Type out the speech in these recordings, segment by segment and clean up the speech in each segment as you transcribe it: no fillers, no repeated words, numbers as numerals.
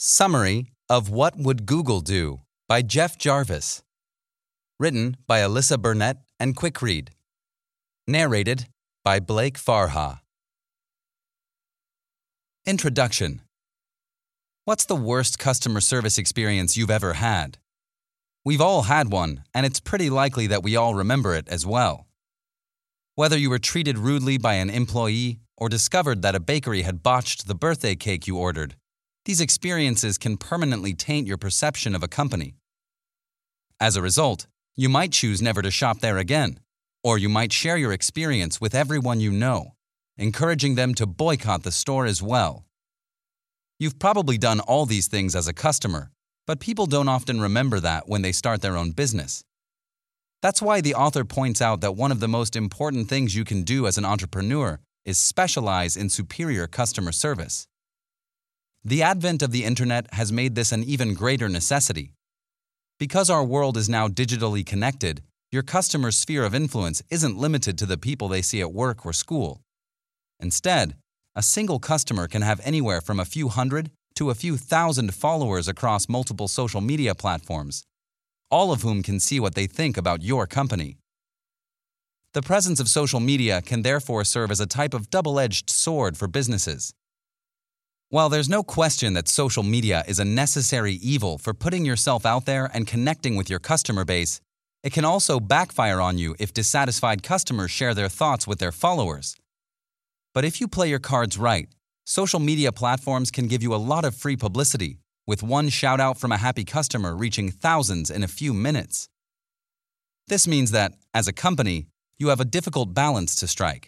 Summary of What Would Google Do by Jeff Jarvis. Written by Alyssa Burnett and Quickread. Narrated by Blake Farha. Introduction. What's the worst customer service experience you've ever had? We've all had one, and it's pretty likely that we all remember it as well. Whether you were treated rudely by an employee or discovered that a bakery had botched the birthday cake you ordered, these experiences can permanently taint your perception of a company. As a result, you might choose never to shop there again, or you might share your experience with everyone you know, encouraging them to boycott the store as well. You've probably done all these things as a customer, but people don't often remember that when they start their own business. That's why the author points out that one of the most important things you can do as an entrepreneur is specialize in superior customer service. The advent of the internet has made this an even greater necessity. Because our world is now digitally connected, your customer's sphere of influence isn't limited to the people they see at work or school. Instead, a single customer can have anywhere from a few hundred to a few thousand followers across multiple social media platforms, all of whom can see what they think about your company. The presence of social media can therefore serve as a type of double-edged sword for businesses. While there's no question that social media is a necessary evil for putting yourself out there and connecting with your customer base, it can also backfire on you if dissatisfied customers share their thoughts with their followers. But if you play your cards right, social media platforms can give you a lot of free publicity, with one shout-out from a happy customer reaching thousands in a few minutes. This means that, as a company, you have a difficult balance to strike.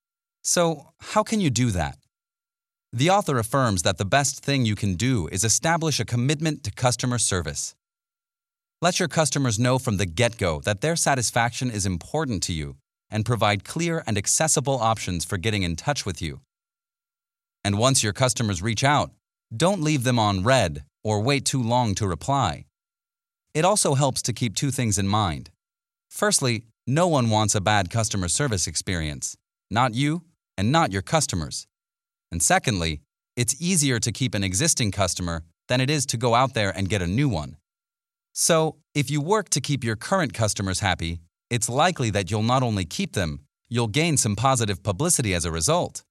So, how can you do that? The author affirms that the best thing you can do is establish a commitment to customer service. Let your customers know from the get-go that their satisfaction is important to you and provide clear and accessible options for getting in touch with you. And once your customers reach out, don't leave them on red or wait too long to reply. It also helps to keep two things in mind. Firstly, no one wants a bad customer service experience, not you and not your customers. And secondly, it's easier to keep an existing customer than it is to go out there and get a new one. So, if you work to keep your current customers happy, it's likely that you'll not only keep them, you'll gain some positive publicity as a result.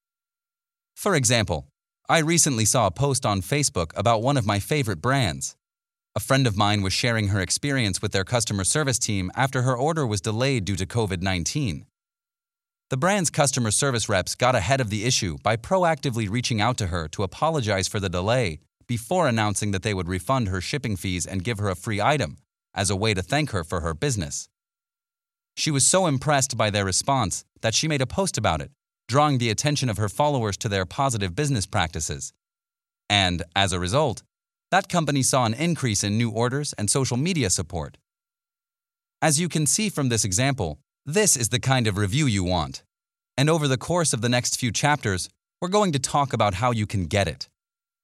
For example, I recently saw a post on Facebook about one of my favorite brands. A friend of mine was sharing her experience with their customer service team after her order was delayed due to COVID-19. The brand's customer service reps got ahead of the issue by proactively reaching out to her to apologize for the delay before announcing that they would refund her shipping fees and give her a free item as a way to thank her for her business. She was so impressed by their response that she made a post about it, drawing the attention of her followers to their positive business practices. And, as a result, that company saw an increase in new orders and social media support. As you can see from this example, this is the kind of review you want. And over the course of the next few chapters, we're going to talk about how you can get it.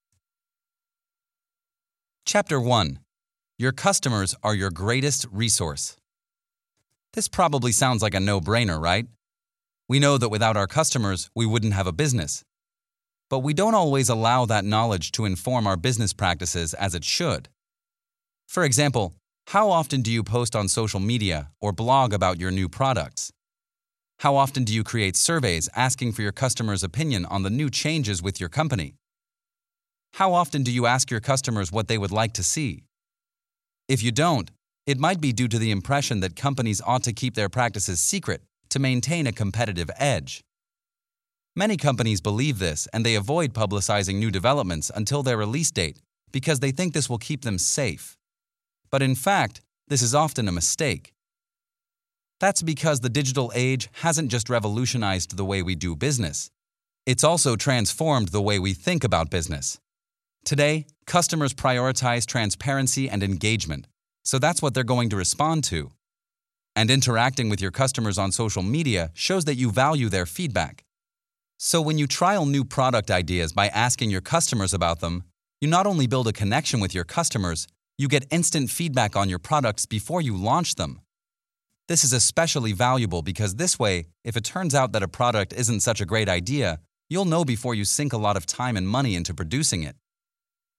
Chapter 1. Your customers are your greatest resource. This probably sounds like a no-brainer, right? We know that without our customers, we wouldn't have a business. But we don't always allow that knowledge to inform our business practices as it should. For example, how often do you post on social media or blog about your new products? How often do you create surveys asking for your customers' opinion on the new changes with your company? How often do you ask your customers what they would like to see? If you don't, it might be due to the impression that companies ought to keep their practices secret to maintain a competitive edge. Many companies believe this and they avoid publicizing new developments until their release date because they think this will keep them safe. But in fact, this is often a mistake. That's because the digital age hasn't just revolutionized the way we do business. It's also transformed the way we think about business. Today, customers prioritize transparency and engagement, so that's what they're going to respond to. And interacting with your customers on social media shows that you value their feedback. So when you trial new product ideas by asking your customers about them, you not only build a connection with your customers, you get instant feedback on your products before you launch them. This is especially valuable because this way, if it turns out that a product isn't such a great idea, you'll know before you sink a lot of time and money into producing it.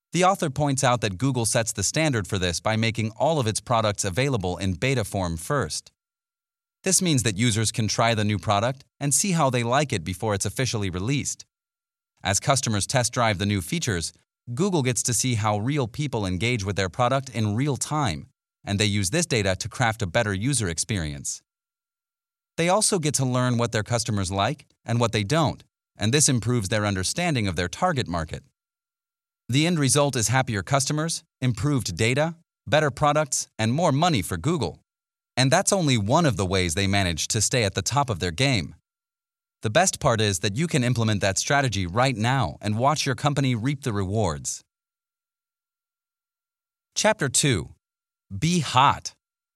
The author points out that Google sets the standard for this by making all of its products available in beta form first. This means that users can try the new product and see how they like it before it's officially released. As customers test drive the new features, Google gets to see how real people engage with their product in real time, and they use this data to craft a better user experience. They also get to learn what their customers like and what they don't, and this improves their understanding of their target market. The end result is happier customers, improved data, better products, and more money for Google. And that's only one of the ways they manage to stay at the top of their game. The best part is that you can implement that strategy right now and watch your company reap the rewards. Chapter 2. Be hot.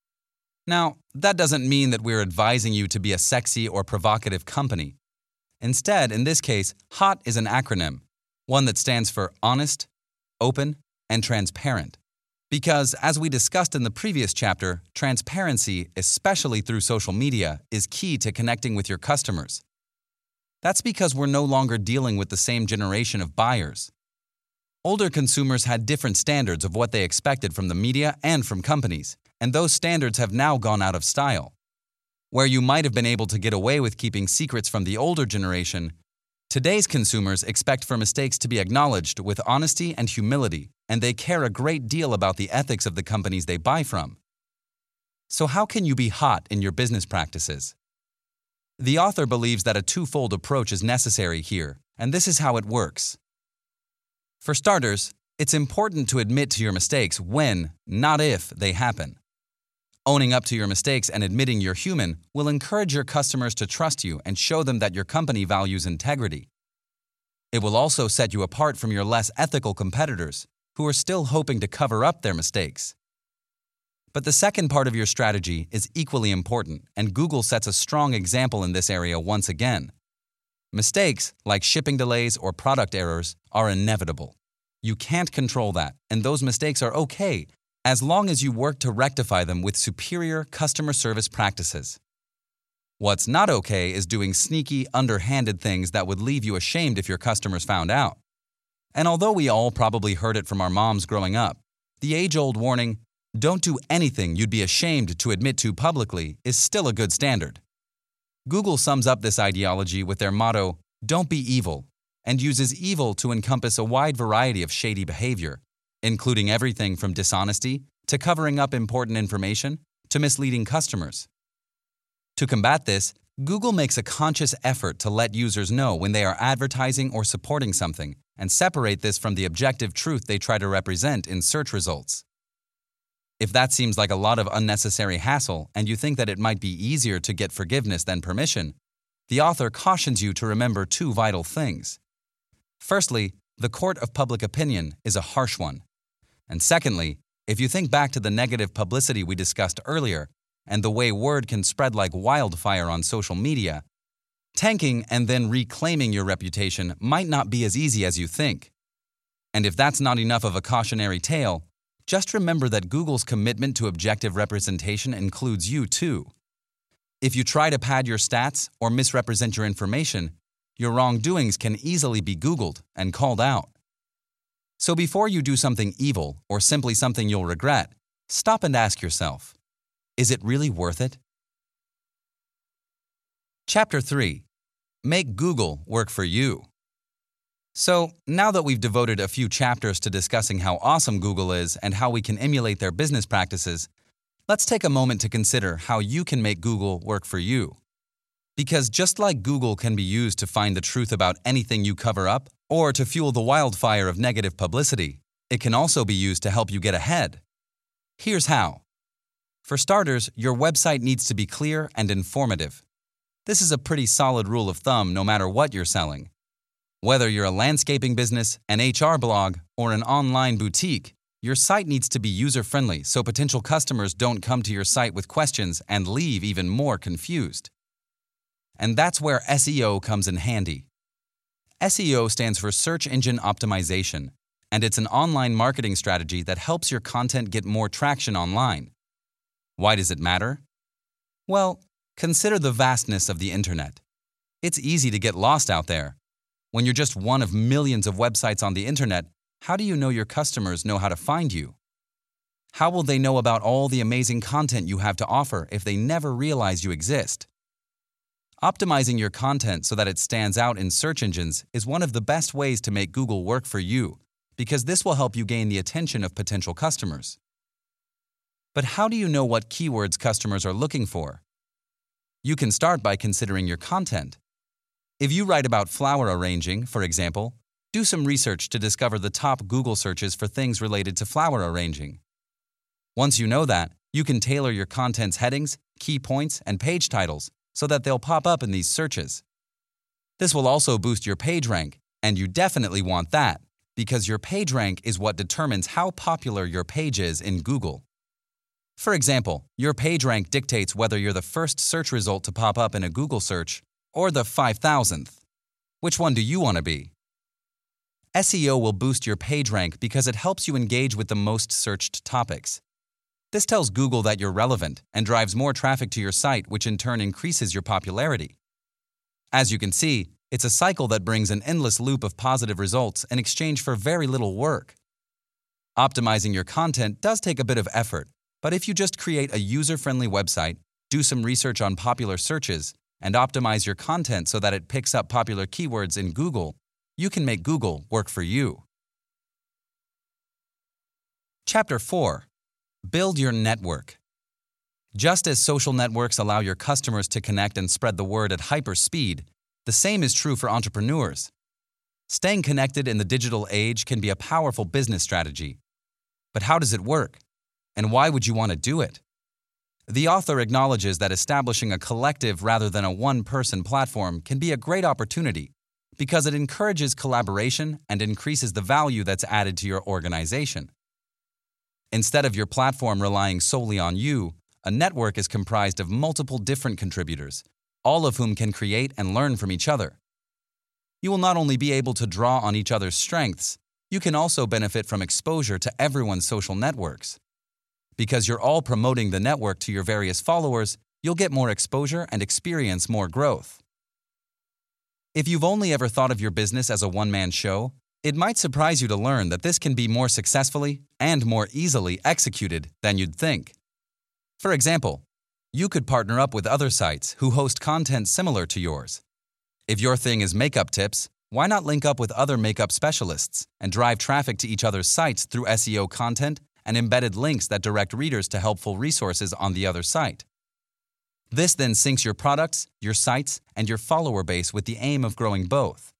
Now, that doesn't mean that we're advising you to be a sexy or provocative company. Instead, in this case, HOT is an acronym, one that stands for honest, open, and transparent. Because, as we discussed in the previous chapter, transparency, especially through social media, is key to connecting with your customers. That's because we're no longer dealing with the same generation of buyers. Older consumers had different standards of what they expected from the media and from companies, and those standards have now gone out of style. Where you might have been able to get away with keeping secrets from the older generation, today's consumers expect for mistakes to be acknowledged with honesty and humility, and they care a great deal about the ethics of the companies they buy from. So how can you be hot in your business practices? The author believes that a twofold approach is necessary here, and this is how it works. For starters, it's important to admit to your mistakes when, not if, they happen. Owning up to your mistakes and admitting you're human will encourage your customers to trust you and show them that your company values integrity. It will also set you apart from your less ethical competitors, who are still hoping to cover up their mistakes. But the second part of your strategy is equally important, and Google sets a strong example in this area once again. Mistakes, like shipping delays or product errors, are inevitable. You can't control that, and those mistakes are okay, as long as you work to rectify them with superior customer service practices. What's not okay is doing sneaky, underhanded things that would leave you ashamed if your customers found out. And although we all probably heard it from our moms growing up, the age-old warning, "Don't do anything you'd be ashamed to admit to publicly," is still a good standard. Google sums up this ideology with their motto, "Don't be evil," and uses evil to encompass a wide variety of shady behavior, including everything from dishonesty to covering up important information to misleading customers. To combat this, Google makes a conscious effort to let users know when they are advertising or supporting something and separate this from the objective truth they try to represent in search results. If that seems like a lot of unnecessary hassle and you think that it might be easier to get forgiveness than permission, the author cautions you to remember two vital things. Firstly, the court of public opinion is a harsh one. And secondly, if you think back to the negative publicity we discussed earlier and the way word can spread like wildfire on social media, tanking and then reclaiming your reputation might not be as easy as you think. And if that's not enough of a cautionary tale, just remember that Google's commitment to objective representation includes you too. If you try to pad your stats or misrepresent your information, your wrongdoings can easily be Googled and called out. So before you do something evil or simply something you'll regret, stop and ask yourself, is it really worth it? Chapter 3. Make Google work for you. So, now that we've devoted a few chapters to discussing how awesome Google is and how we can emulate their business practices, let's take a moment to consider how you can make Google work for you. Because just like Google can be used to find the truth about anything you cover up or to fuel the wildfire of negative publicity, it can also be used to help you get ahead. Here's how. For starters, your website needs to be clear and informative. This is a pretty solid rule of thumb no matter what you're selling. Whether you're a landscaping business, an HR blog, or an online boutique, your site needs to be user-friendly so potential customers don't come to your site with questions and leave even more confused. And that's where SEO comes in handy. SEO stands for Search Engine Optimization, and it's an online marketing strategy that helps your content get more traction online. Why does it matter? Well, consider the vastness of the internet. It's easy to get lost out there. When you're just one of millions of websites on the internet, How do you know your customers know how to find you? How will they know about all the amazing content you have to offer if they never realize you exist? Optimizing your content so that it stands out in search engines is one of the best ways to make Google work for you, because this will help you gain the attention of potential customers. But how do you know what keywords customers are looking for? You can start by considering your content. If you write about flower arranging, for example, do some research to discover the top Google searches for things related to flower arranging. Once you know that, you can tailor your content's headings, key points, and page titles so that they'll pop up in these searches. This will also boost your page rank, and you definitely want that, because your page rank is what determines how popular your page is in Google. For example, your page rank dictates whether you're the first search result to pop up in a Google search or the 5,000th. Which one do you want to be? SEO will boost your page rank because it helps you engage with the most searched topics. This tells Google that you're relevant and drives more traffic to your site, which in turn increases your popularity. As you can see, it's a cycle that brings an endless loop of positive results in exchange for very little work. Optimizing your content does take a bit of effort, but if you just create a user-friendly website, do some research on popular searches, and optimize your content so that it picks up popular keywords in Google, you can make Google work for you. Chapter 4. Build your network. Just as social networks allow your customers to connect and spread the word at hyper speed, the same is true for entrepreneurs. Staying connected in the digital age can be a powerful business strategy. But how does it work? And why would you want to do it? The author acknowledges that establishing a collective rather than a one-person platform can be a great opportunity because it encourages collaboration and increases the value that's added to your organization. Instead of your platform relying solely on you, a network is comprised of multiple different contributors, all of whom can create and learn from each other. You will not only be able to draw on each other's strengths, you can also benefit from exposure to everyone's social networks. Because you're all promoting the network to your various followers, you'll get more exposure and experience more growth. If you've only ever thought of your business as a one-man show, it might surprise you to learn that this can be more successfully and more easily executed than you'd think. For example, you could partner up with other sites who host content similar to yours. If your thing is makeup tips, why not link up with other makeup specialists and drive traffic to each other's sites through SEO content and embedded links that direct readers to helpful resources on the other site? This then syncs your products, your sites, and your follower base with the aim of growing both.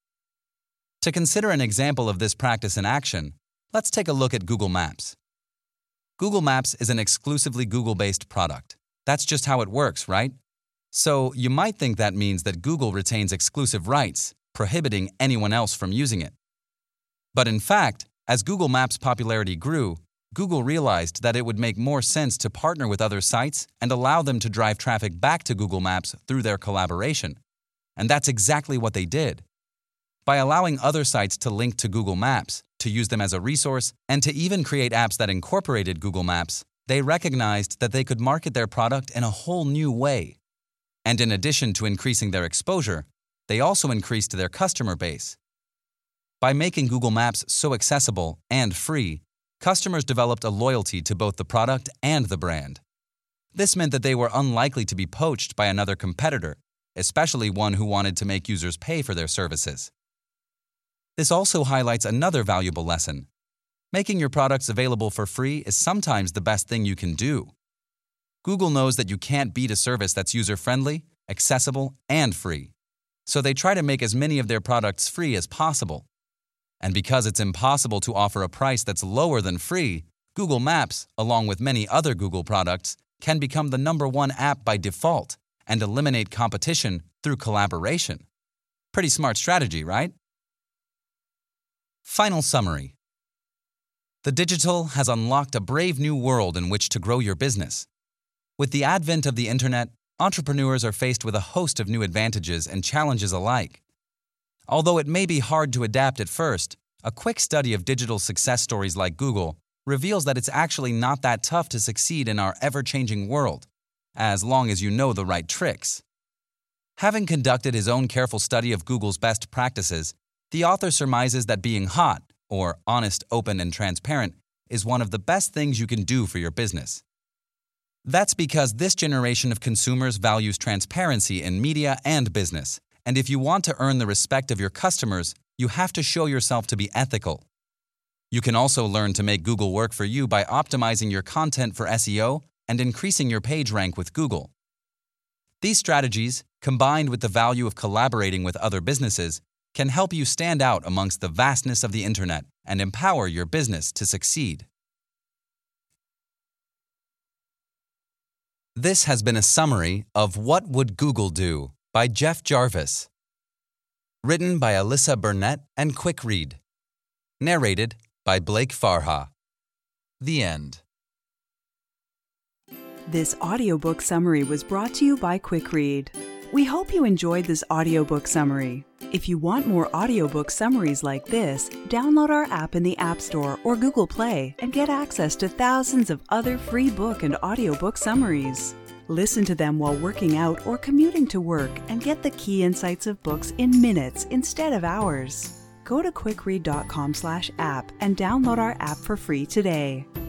To consider an example of this practice in action, let's take a look at Google Maps. Google Maps is an exclusively Google-based product. That's just how it works, right? So you might think that means that Google retains exclusive rights, prohibiting anyone else from using it. But in fact, as Google Maps' popularity grew, Google realized that it would make more sense to partner with other sites and allow them to drive traffic back to Google Maps through their collaboration. And that's exactly what they did. By allowing other sites to link to Google Maps, to use them as a resource, and to even create apps that incorporated Google Maps, they recognized that they could market their product in a whole new way. And in addition to increasing their exposure, they also increased their customer base. By making Google Maps so accessible and free, customers developed a loyalty to both the product and the brand. This meant that they were unlikely to be poached by another competitor, especially one who wanted to make users pay for their services. This also highlights another valuable lesson. Making your products available for free is sometimes the best thing you can do. Google knows that you can't beat a service that's user-friendly, accessible, and free. So they try to make as many of their products free as possible. And because it's impossible to offer a price that's lower than free, Google Maps, along with many other Google products, can become the #1 app by default and eliminate competition through collaboration. Pretty smart strategy, right? Final summary. The digital has unlocked a brave new world in which to grow your business. With the advent of the internet, entrepreneurs are faced with a host of new advantages and challenges alike. Although it may be hard to adapt at first, a quick study of digital success stories like Google reveals that it's actually not that tough to succeed in our ever-changing world, as long as you know the right tricks. Having conducted his own careful study of Google's best practices, the author surmises that being hot, or honest, open, and transparent, is one of the best things you can do for your business. That's because this generation of consumers values transparency in media and business, and if you want to earn the respect of your customers, you have to show yourself to be ethical. You can also learn to make Google work for you by optimizing your content for SEO and increasing your page rank with Google. These strategies, combined with the value of collaborating with other businesses, can help you stand out amongst the vastness of the internet and empower your business to succeed. This has been a summary of What Would Google Do by Jeff Jarvis. Written by Alyssa Burnett and Quick Read. Narrated by Blake Farha. The end. This audiobook summary was brought to you by Quick Read. We hope you enjoyed this audiobook summary. If you want more audiobook summaries like this, download our app in the App Store or Google Play and get access to thousands of other free book and audiobook summaries. Listen to them while working out or commuting to work and get the key insights of books in minutes instead of hours. Go to quickread.com/app and download our app for free today.